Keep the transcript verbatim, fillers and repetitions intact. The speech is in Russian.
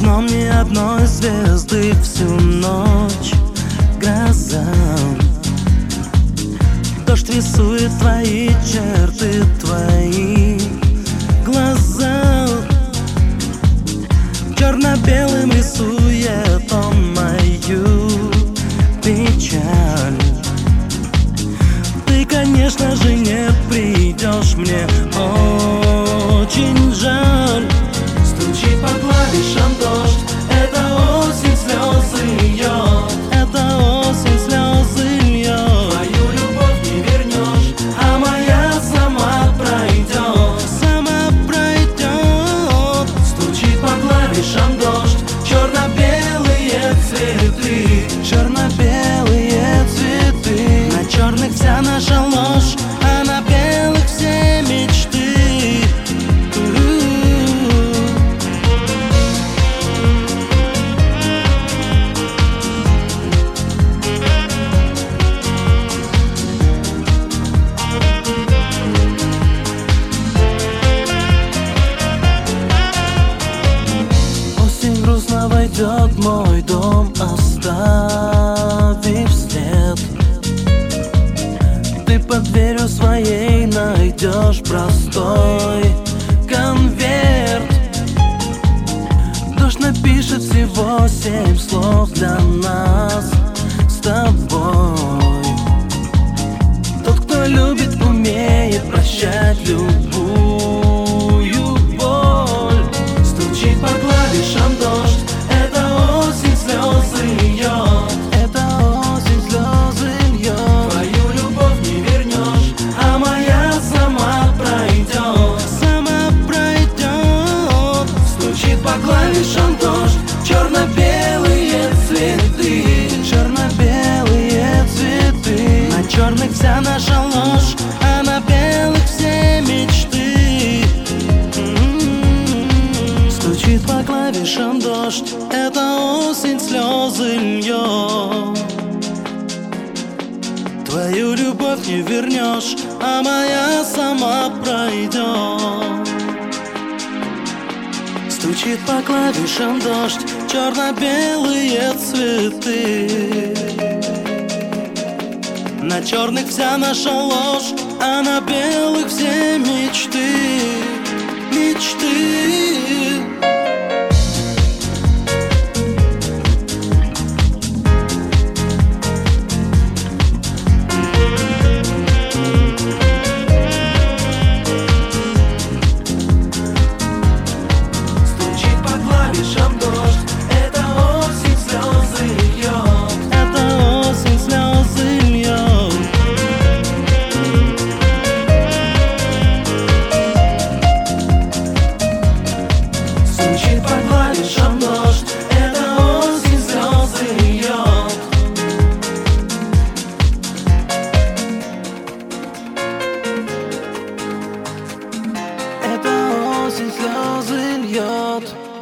окном ни одной звезды всю ночь. Гроза, дождь рисует твои черты, твои глаза. Черно-белым рисует он мою печаль. Ты, конечно же, не придешь, мне очень жаль. Стучит по клавишам дождь, это осень слезы льет. Это осень слезы льет. Твою любовь не вернешь, а моя сама пройдет. Сама пройдет. Стучит по клавишам дождь, черно-белые цветы. Черно-белые цветы. На черных вся наша ложь, а на белых все мечты. Войдет в мой дом, оставив след. Ты под дверью своей найдешь простой конверт. Дождь напишет всего семь слов для нас с тобой. Тот, кто любит, умеет прощать любую боль. Стучит по клавишам дождь, слезы льет. Это осень слезы льет. Твою любовь не вернешь, а моя сама пройдет. Сама пройдет. Стучит по клавишам дождь, черно-белые цветы. Черно-белые цветы. На черных вся наша ложь, а на белых все мечты. М-м-м. Стучит по клавишам дождь, это осень слезы льет. Твою любовь не вернешь, а моя сама пройдет. Стучит по клавишам дождь, черно-белые цветы. На черных вся наша ложь, а на белых все мечты. Мечты. Осень слезы льет.